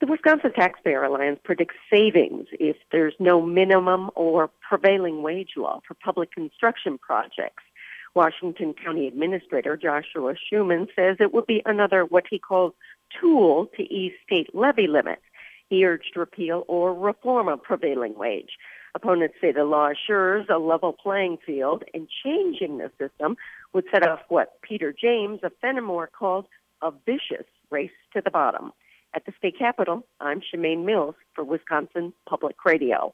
The Wisconsin Taxpayer Alliance predicts savings if there's no minimum or prevailing wage law for public construction projects. Washington County Administrator Joshua Schuman says it would be another what he calls tool to ease state levy limits. He urged repeal or reform of prevailing wage. Opponents say the law assures a level playing field, and changing the system would set off what Peter James of Fenimore called a vicious race to the bottom. At the state capitol, I'm Shemaine Mills for Wisconsin Public Radio.